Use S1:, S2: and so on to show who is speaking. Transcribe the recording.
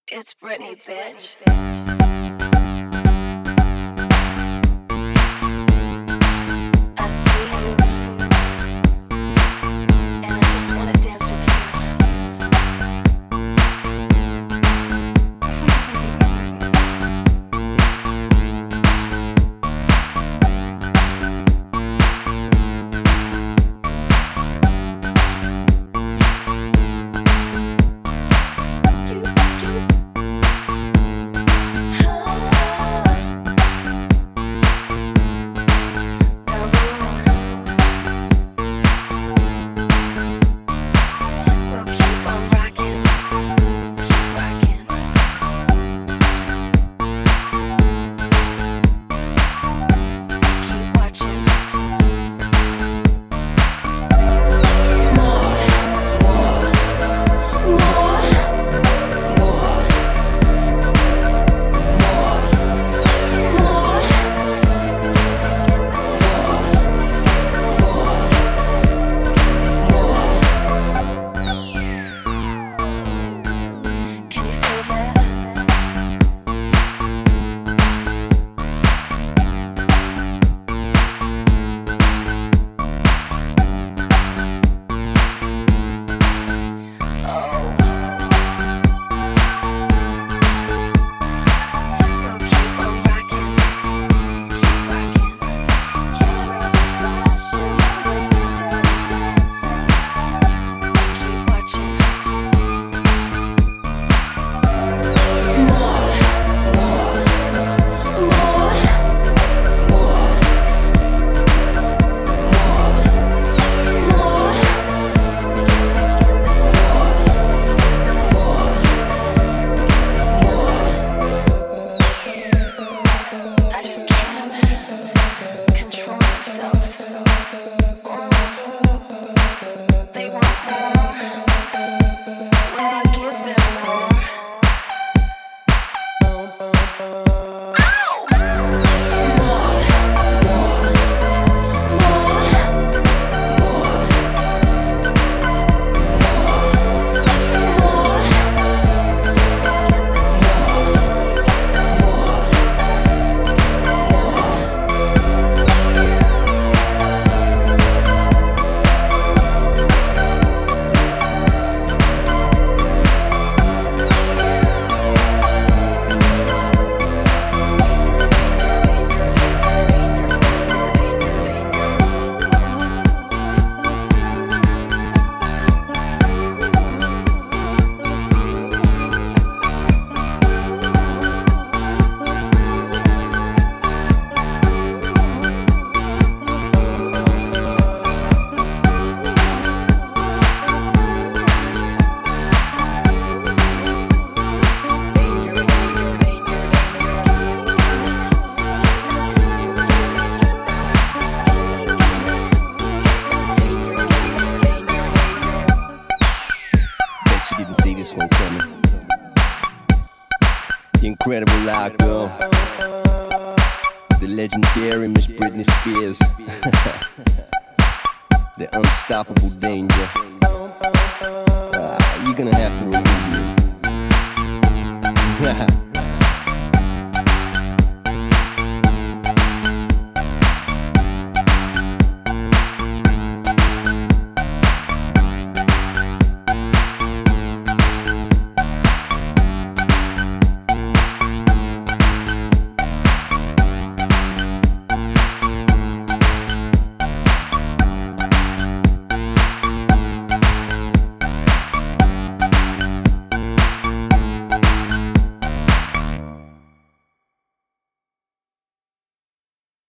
S1: It's Britney, bitch. I see you, and I just wanna dance with you. We'll keep on rocking, keep rocking. Keep watching. More, more, more, Can you feel that? Oh. We'll keep on rocking, keep rocking. Cameras are flashing, we're dancing. Keep watching. More, I just can't control myself. They want more. When I give them more.
S2: Bet you didn't see this one coming. The incredible loud girl, the legendary Miss Britney Spears, the unstoppable danger. You're gonna have to remove me.